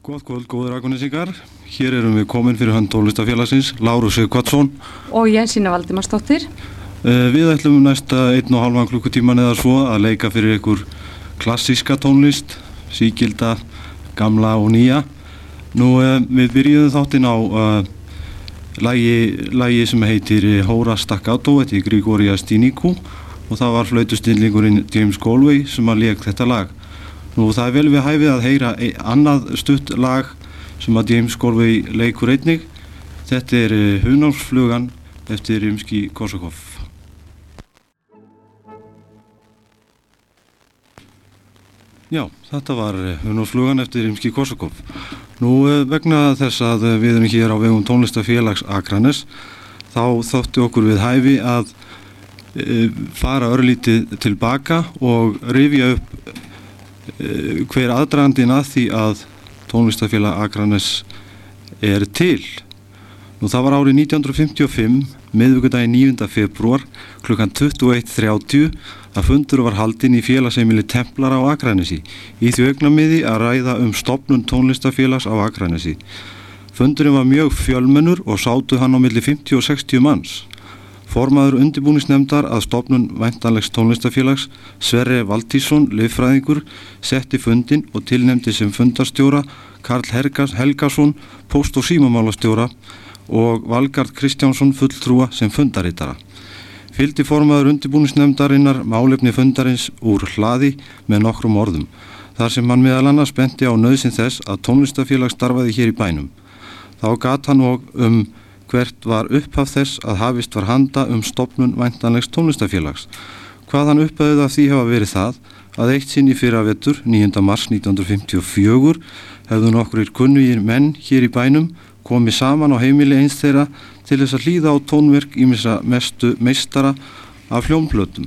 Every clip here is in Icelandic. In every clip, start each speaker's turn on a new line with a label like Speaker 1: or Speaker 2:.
Speaker 1: Gott kvöld, góðir Akurnesingar. Hér erum við komin fyrir hönd tónlistarfélagsins, Lárus Sighvatsson
Speaker 2: og Jensína Valdimarsdóttir.
Speaker 1: Við ætlum næsta 1,5 klukkutíman eða svo að leika fyrir ykkur klassíska tónlist, sígilda, gamla og nýja. Við byrjuðum þáttinn á lagi sem heitir Hóra Staccato eftir Grigoria Stiniku og það var flautusnillingurinn James Galway sem að lék þetta lag. Það vel við hæfið að heyra annað stutt lag sem að James Galway leikur einnig. Þetta Hunálfsflugan eftir Rimskij-Korsakov. Já, þetta var Hunálfsflugan eftir Rimskij-Korsakov. Vegna þess að við erum hér á vegum tónlistarfélags Akranes, þá þótti okkur við hæfi að fara örlítið tilbaka og rifja upp hver aðdragandinn að því að tónlistarfélag Akranes til. Það var árið 1955, miðvikudaginn 9. febrúar, klukkan 21:30 að fundur var haldinn í félagsheimili Templara á Akranesi, í því augnamiði að ræða stofnun tónlistarfélags á Akranesi. Fundurinn var mjög fjölmennur og sátu hann á milli 50 og 60 manns. Formaður undirbúningsnefndar að stofnun væntanlegs tónlistarfélags, Sverre Valtýsson, liffræðingur, setti fundinn og tilnefndi sem fundarstjóra Karl Helgason, póst- og símamálastjóra og Valgarð Kristjánsson fulltrúa sem fundarritara. Fylgdi formaður undirbúningsnefndarinnar málefni fundarins úr hlaði með nokkrum orðum, þar sem hann meðal annars benti á nauðsyn þess að tónlistarfélag starfaði hér í bænum. Þá gat hann og hvert var upphaf þess að hafist var handa stofnun væntanlegs tónlistarfélags. Hvað hann upphafði af því hafa verið það að eitt sinn í fyrravetur, 9. mars 1954, hefðu nokkrir kunnugir menn hér í bænum komið saman á heimili eins þeirra til þess að hlýða á tónverk ýmissa mestu meistara af hljómplötum.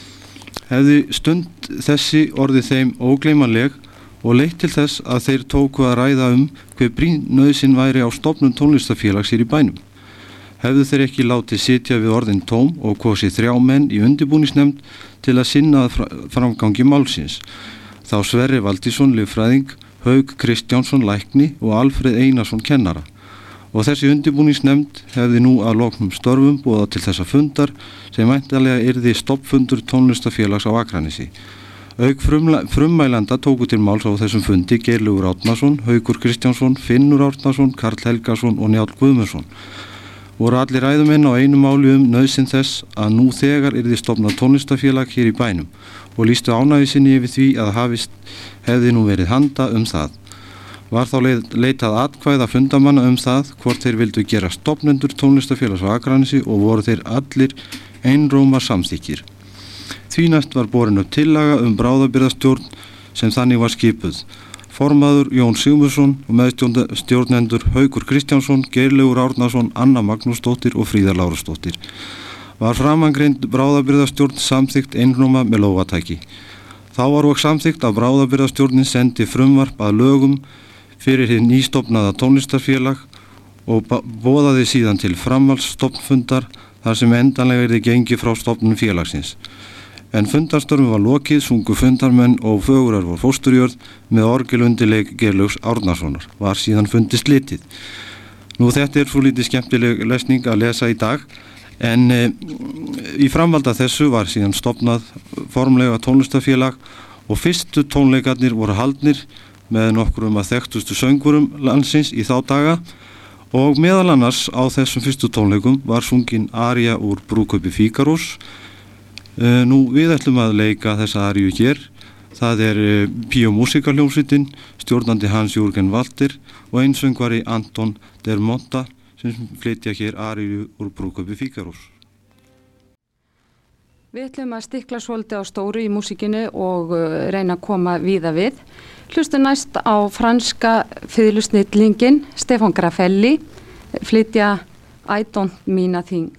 Speaker 1: Hefði stund þessi orðið þeim ógleymanleg og leitt til þess að þeir tóku að ræða hve brýn nauðsyn væri á stofnun tónlistarfélags hér í bænum. Hefðu þeir ekki látið sitja við orðin tóm og kosið 3 menn í undirbúningsnefnd til að sinna framgangi málsins. Þá Sverre Valtýsson, liffræðing, Hauk Kristjánsson, lækni og Alfreð Einarsson, kennara. Og þessi undirbúningsnefnd hefði nú að loknum störfum boðað til þessa fundar sem væntanlega yrði stofnfundur tónlistarfélags á Akranesi. Auk frummælanda tóku til máls á þessum fundi Geirlaugur Árnason, Haukur Kristjánsson, Finnur Árnason, Karl Helgason og Njáll Guðmundsson. Voru allir ræðumenn á einu máli nauðsyn þess að nú þegar yrði stofnað tónlistarfélag hér í bænum og lýstu ánægju sinni yfir því að hafist hefði nú verið handa það. Var þá leitað atkvæða fundamanna það hvort þeir vildu gera stofnendur tónlistarfélags á Akranesi og voru þeir allir einróma samþykkir. Því næst var borin upp tillaga bráðabirgðastjórn sem þannig var skipuð. Formaður Jón Sigmundsson og meðstjórnendur Haukur Kristjánsson, Geirlaugur Árnason, Anna Magnúsdóttir og Fríða Lárusdóttir. Var framangreind bráðabirgðastjórn samþykkt einróma með lófatæki. Þá var og samþykkt að bráðabirgðastjórnin sendi frumvarp að lögum fyrir hið nýstofnaða tónlistarfélag og boðaði síðan til framhaldsstofnfundar þar sem endanlega yrði gengið frá stofnun félagsins. En fundarstörfum var lokið, sungu fundarmenn og fögrar voru fósturjörð með orgelundirleik Geirlaugs Árnasonar. Var síðan fundi slitið. Þetta svo lítið skemmtileg lesning að lesa í dag, en í framvalda þessu var síðan stofnað formlega tónlistarfélag og fyrstu tónleikarnir voru haldnir með nokkrum að þekktustu söngvurum landsins í þá daga og meðal annars á þessum fyrstu tónleikum var sungin aría úr Brúðkaupi Fígarós. Við ætlum að leika þessa aríu hér. Það Píó Músíkarhljómsveitin, stjórnandi Hans-Jürgen Walter og einsöngvari Anton der Monta sem flytja hér aríu úr Brúðkaupi Fígarós.
Speaker 2: Við ætlum að stikla svolítið á stóru í músíkinu og reyna að koma víða við. Hlustum næst á franska fiðlusnillingin Stefan Grafelli flytja I Don't Mean a Thing.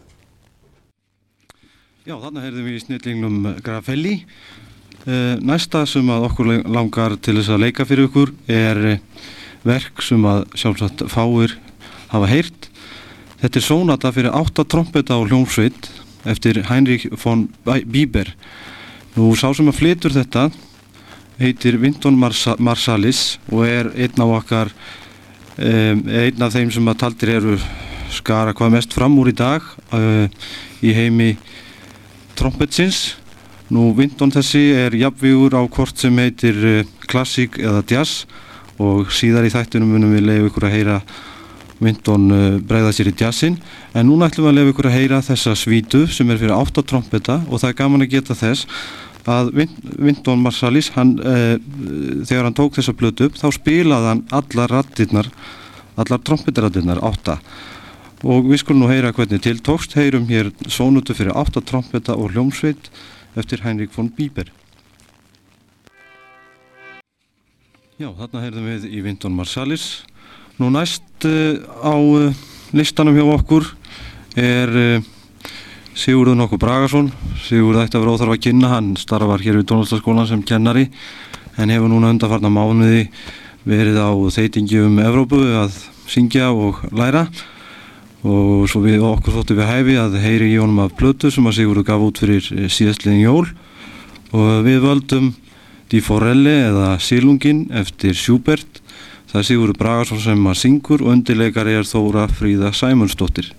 Speaker 1: Já, þarna heyrðum við í snillingnum Grafelli. Næsta sem að okkur langar til þess að leika fyrir ykkur verk sem að sjálfsagt fáir hafa heyrt. Þetta sónata fyrir 8 trompeta og hljómsveit eftir Heinrich von Bieber. Sá sem að flytur þetta heitir Wynton Marsalis og einn af þeim sem að taldir eru skara hvað mest fram úr í dag í heimi trompetsins. Nú Wynton þessi jafnvígur á hvort sem heitir klassík eða jazz og síðar í þættunum munum við leyfa ykkur að heyra Wynton bregða sér í jazzin, en núna ætlum við að leyfa ykkur að heyra þessa svítu sem fyrir 8 trompeta og það gaman að geta þess að Wynton Marsalis, þegar hann tók þessa plötu upp, þá spilaði hann allar trompetaraddirnar 8 og við skulum nú heyra hvernig til tókst. Heyrum hér sónutu fyrir 8 trompeta og hljómsveit eftir Heinrich von Bieber. Já, þarna heyrðum við í Wynton Marsalis. Nú næst á listanum hjá okkur Sigurður nokkur Bragason. Sigurður ætti að vera óþarf að kynna, hann starfar hér við tónlistarskólan sem kennari en hefur núna undanfarna mánuði verið á þeytingi Evrópu að syngja og læra og svo við okkur þóttum við hæfi að heyri í honum af plötu sem að Sigurður gaf út fyrir síðastliðin jól og við völdum Die Forelle eða Silungin eftir Schubert. Það Sigurður Bragason sem að syngur og undirleikari Þóra Fríða Sæmundsdóttir.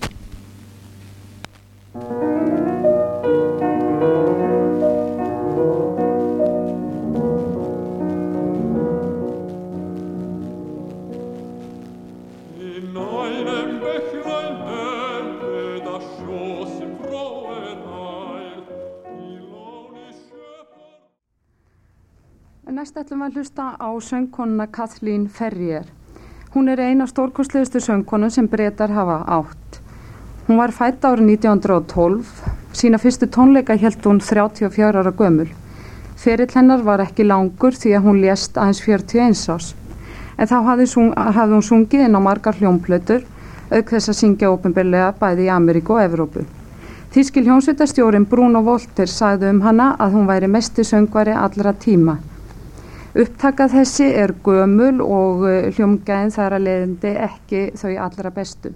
Speaker 2: Næst ætlum við að hlusta á söngkonuna Kathleen Ferrier. Hún ein af stórkostlegustu söngkonum sem Bretar hafa átt. Hún var fædd árið 1912. Sína fyrstu tónleika hélt hún 34 ára gömul. Ferill hennar var ekki langur því að hún lést aðeins 41 árs. En þá hafði hún sungið inn á margar hljómplötur, auk þess að syngja opinberlega bæði í Ameríku og Evrópu. Þýski hljómsveitarstjórinn Bruno Wolter sagði hana að hún væri mesti söngvari allra tíma. Upptaka þessi gömul og hljómgæðin þar að leiðandi ekki þau allra bestu.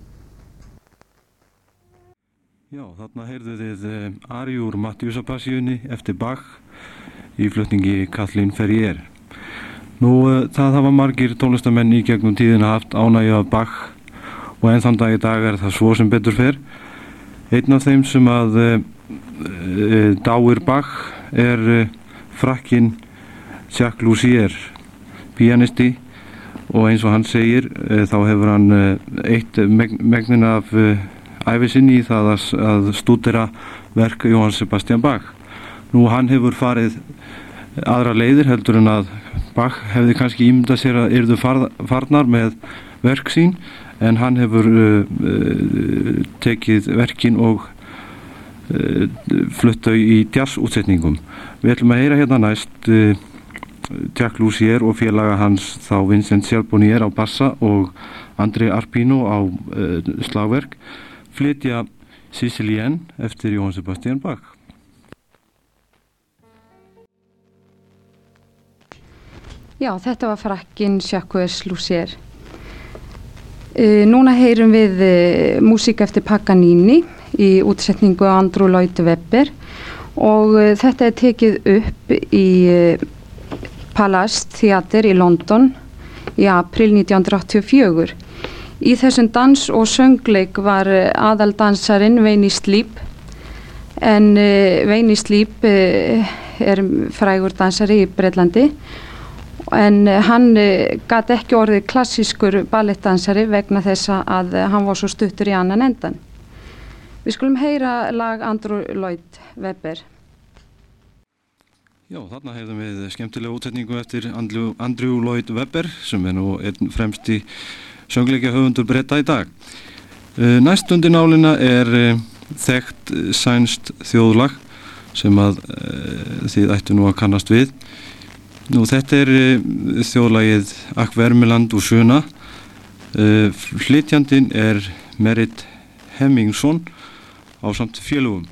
Speaker 1: Já, þarna heyrðu þið aríu úr Matthíusapassíunni eftir Bach í flutningi Kathleen Ferrier. Nú, það hafa margir tónlistamenn í gegnum tíðina haft ánægju af Bach og enn þann dag í dag það svo sem betur fer. Einn af þeim sem að dáir Bach frakkinn Jacques Lussier, píanisti og eins og hann segir þá hefur hann eitt megnin af ævi sinni í það að stúdera verk Johann Sebastian Bach. Nú hann hefur farið aðra leiðir heldur en að Bach hefði kannski ímyndað sér að yrðu farnar með verk sín en hann hefur tekið verkin og flutt þau í jazzútsetningum. Við ætlum að heyra hérna næst Jacques Lussier og félaga hans þá Vincent Charbonnier á bassa og André Arpino á slagverk flytja Sicilienne eftir Johann Sebastian Bach.
Speaker 2: Já, þetta var frakkinn Jacques Lussier. Núna heyrum við músík eftir Paganini í útsetningu Andrew Lloyd Webber og þetta tekið upp í Palace Theatre í London í april 1984. Í þessum dans- og söngleik var aðaldansarin Wayne Sleep en Wayne Sleep frægur dansari í Bretlandi en hann gat ekki orðið klassískur ballettdansari vegna þess að hann var svo stuttur í annan endan. Við skulum heyra lag Andrew Lloyd Webber.
Speaker 1: Já, þarna hefðum við skemmtilega útsetningu eftir Andrew Lloyd Webber sem nú einn fremsti söngleikja höfundur Breta í dag. Næst undir nálina þekkt sænskt þjóðlag sem að þið ættu nú að kannast við. Nú þetta þjóðlagið Ach Vermeland úr Sjöna. Flytjandinn Merit Hemmingsson ásamt félögum.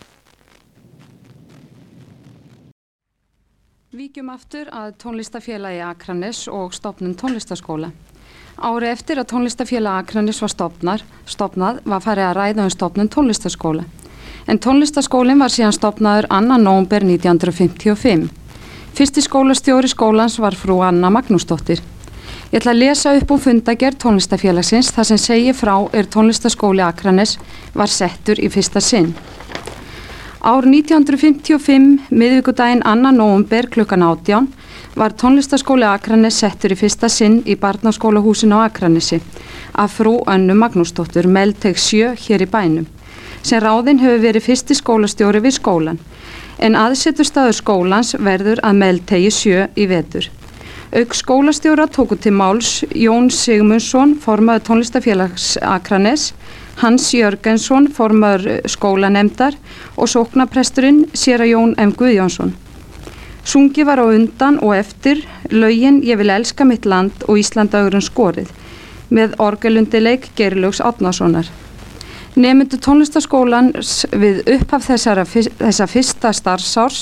Speaker 2: Víkjum aftur að tónlistafélagi Akranes og stofnun tónlistaskóla. Ári eftir að tónlistafélagi Akranes var stofnað var farið að ræða stofnun tónlistaskóla. En tónlistaskólinn var síðan stofnaður 2. nóvember 1955. Fyrsti skólastjóri skólans var frú Anna Magnúsdóttir. Ég ætla að lesa upp úr fundagerð tónlistafélagsins þar sem segir frá tónlistaskóli Akranes var settur í fyrsta sinn. Ár 1955, miðvikudaginn 2. nóvember klukkan 18, var tónlistaskóli Akranes settur í fyrsta sinn í barnaskólahúsinu á Akranesi af frú Önnu Magnúsdóttur, meðteg 7 hér í bænum, sem ráðinn hefur verið fyrsti skólastjóri við skólan, en aðsetustaður skólans verður að meðtegi 7 í vetur. Auk skólastjóra tóku til máls Jón Sigmundsson, formaður tónlistafélags Akranes, Hans Jörgensson, formaður skólanemdar og sóknapresturinn séra Jón M. Guðjónsson. Sungi var á undan og eftir lögin Ég vil elska mitt land og Íslandagurinn skorið með orgelundileik Geirlaugs Árnasonar. Nemendur tónlistaskólans við upphaf þessa fyrsta starfsárs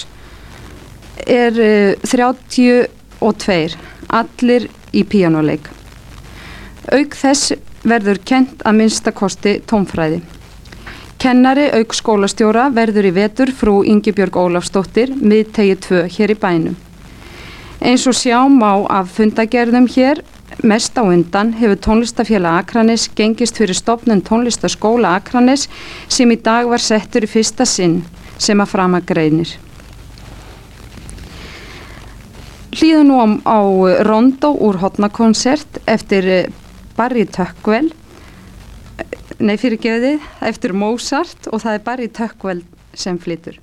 Speaker 2: 32, allir í píanóleik. Auk þess verður kennt að minnsta kosti tónfræði. Kennari auk skólastjóra verður í vetur frú Ingibjörg Ólafsdóttir, miðtegi 2 hér í bænum. Eins og sjá má af fundagerðum hér, mest á undan hefur tónlistafélag Akranes gengist fyrir stofnun tónlistaskóla Akranes sem í dag var settur í fyrsta sinn sem að framagreinir. Hlýðum nú á rondó úr Hornakonsert eftir Barry Tuckwell, eftir Mozart og það er Barry Tuckwell sem flytur.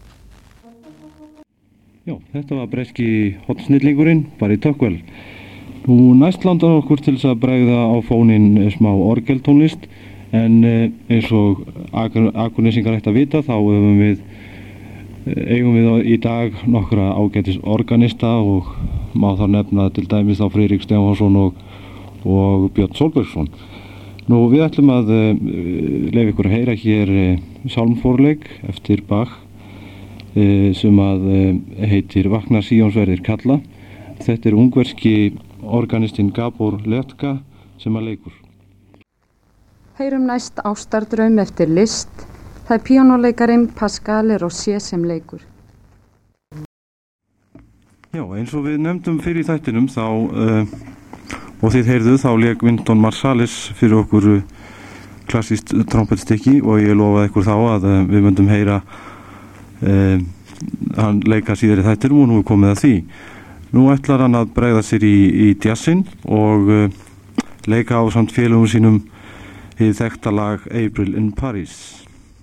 Speaker 1: Já, þetta var breski hornsnillingurinn Barry Tuckwell. Nú næst landar okkur til þess að bregða á fóninn smá orgeltónlist, en eins og akurnesingar ætti að vita þá eigum við í dag nokkra ágætis organista og má þar nefna til dæmis þá Friðrik Stefánsson og Björn Sólbergsson. Nú við ætlum að leyfa ykkur að heyra hér sálmforleik eftir Bach sem að heitir Vakna Síonsverðir kalla. Þetta ungverski organistinn Gabor Letka sem að leikur.
Speaker 2: Heyrum næst Ástardraum eftir Liszt. Það er píanóleikarinn Pascal Rossi sem leikur.
Speaker 1: Já, eins og við nefndum fyrir þættinum þá og þið heyrðu þá lék Wynton Marsalis fyrir okkur klassískt trompetstykki og ég lofaði ykkur þá að við myndum heyra hann leika síðar í þættinum og nú er komið að því. Nú ætlar hann að bregða sér í jazzinn og leika á samt félögum sínum hið þekkta lag April in Paris.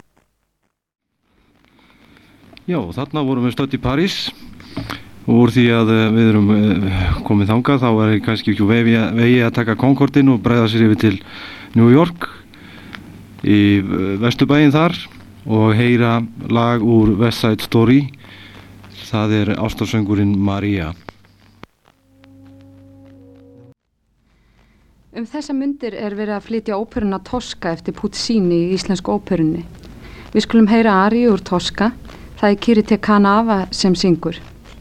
Speaker 1: Já, þarna vorum við stödd í París og úr því að við erum komið þangað þá er kannski ekki vegi að taka Concordinn og bregða sér yfir til New York í vesturbæinn þar og heyra lag úr West Side Story. Það er ástarsöngurinn Maria.
Speaker 2: Þessa mundir er verið að flytja óperuna Tosca eftir Puccini í íslensku óperunni. Við skulum heyra aríu úr Tosca. Það er Kiri Te Kanava sem syngur.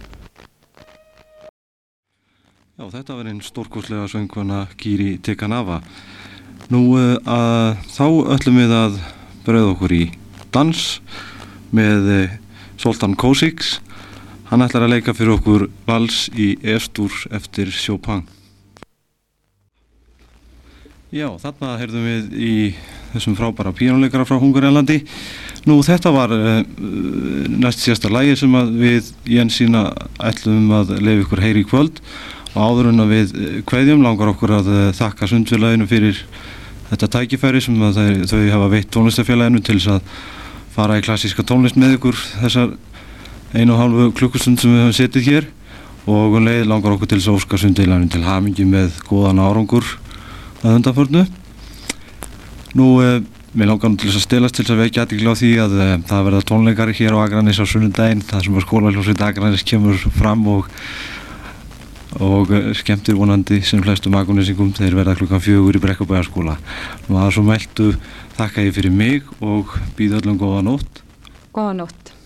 Speaker 1: Já, þetta var einn stórkostlega söngkona Kiri Te Kanava. Nú þá ætlum við að bregða okkur í dans með Zoltán Košić. Hann ætlar að leika fyrir okkur vals í F-dúr eftir Chopin. Já, þarna heyrðum við í þessum frábæra píanóleikara frá Ungverjalandi. Nú þetta var næst síðasta lagi sem að við Jensína ætlum að leyfa ykkur heyri í kvöld og áður en að við kveðjum langar okkur að þakka Sundfélaginu fyrir þetta tækifæri sem að þau hafa veitt tónlistafélaginu til þess að fara í klassíska tónlist með ykkur þessar 1,5 klukkustund sem við höfum setið hér og leið langar okkur til þess að óska Sundfélaginu til hamingju með góðan árangur að undanförnu. Nú, mér langar til þess að stelast til þess að vekja athygli á því að það verða tónleikar hér á Akranes á sunnudaginn, það sem að skólahljómsveit Akranes kemur fram og skemmtir vonandi sem flestum akurnesingum. Þeir verða klukkan 4 í Brekkubæjarskóla. Nú að svo mæltu þakka ég fyrir mig og býð öllum góða nótt.
Speaker 2: Góða nótt.